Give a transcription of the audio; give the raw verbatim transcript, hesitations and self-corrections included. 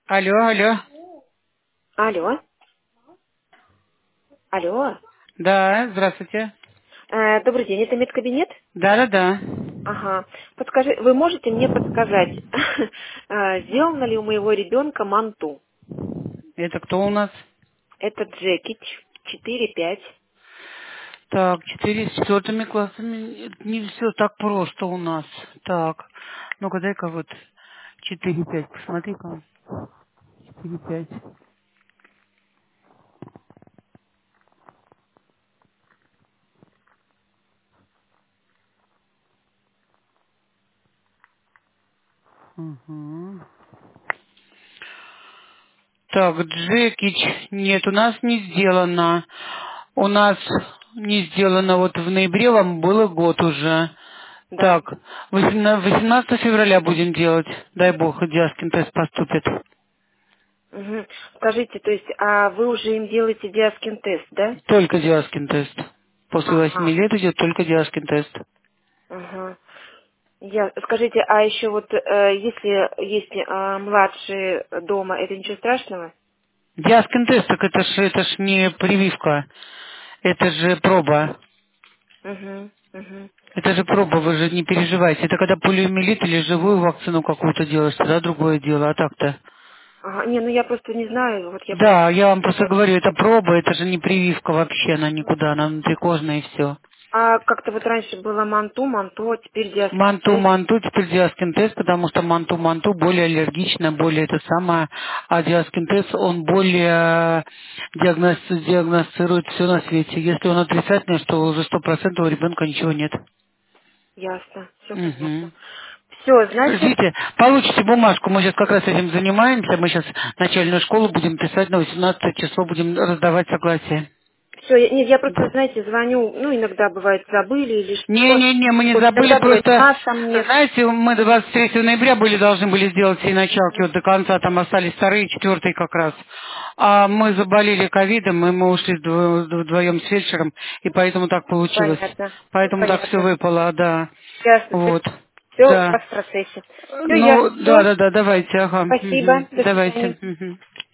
Алло, алло. Алло. Алло. Да, здравствуйте. Э, добрый день, это медкабинет? Да-да-да. Ага. Подскажи, вы можете мне подсказать, э, сделано ли у моего ребенка манту? Это кто у нас? Это Джекич, четыре пять. Так, четыре с четвертыми классами. Это не все так просто у нас. Так, ну-ка дай-ка вот четыре пять, посмотри-ка. четыре пять. Угу. Так, Джекич, нет, у нас не сделано. У нас не сделано, вот в ноябре вам было год уже. Да. Так, восемнадцатого февраля будем делать. Дай бог, Диаскин тест поступит. Мгм. Скажите, то есть, а вы уже им делаете диаскин тест, да? Только Диаскин тест. После восьми Ага. лет идет только Диаскин тест. Ага. Я, скажите, а еще вот, э, если есть э, младшие дома, это ничего страшного? Диаскин тест, так это ж, это ж не прививка. Это же проба. Угу. Угу. Это же проба, вы же не переживайте. Это когда полиомиелит или живую вакцину какую-то делаешь, тогда другое дело, а так-то. Ага. Не, ну я просто не знаю, вот я просто... Да, я вам просто Вот. говорю, это проба, это же не прививка вообще, она никуда, она внутрикожная и все. А как-то вот раньше было манту, манту, а теперь диаскин тест. Манту-манту, теперь диаскин тест, потому что манту-манту более аллергично, более это самое, а диаскин тест, он более диагноз- диагностирует все на свете. Если он отрицательный, что уже сто процентов у ребенка ничего нет. Ясно, все понятно. Мгм. Все, значит, Ждите, получите бумажку, мы сейчас как раз этим занимаемся, мы сейчас начальную школу будем писать, на восемнадцатое число будем раздавать согласие. все, нет, я просто, знаете, звоню, ну, иногда бывает забыли или что. Не-не-не, мы не Вот забыли, иногда бывает просто, нас там нет. знаете, мы двадцать третьего ноября были, должны были сделать все началки, вот до конца, там остались вторые и четвертые как раз. А мы заболели ковидом, и мы ушли вдво- вдвоем с фельдшером, и поэтому так получилось. Понятно, Поэтому так все понятно. выпало, да. Ясно, Вот, все у да. вас в процессе. Все Ну, ясно, все. да-да-да, давайте, ага. Спасибо, Мгм. до Давайте. свидания. Мгм.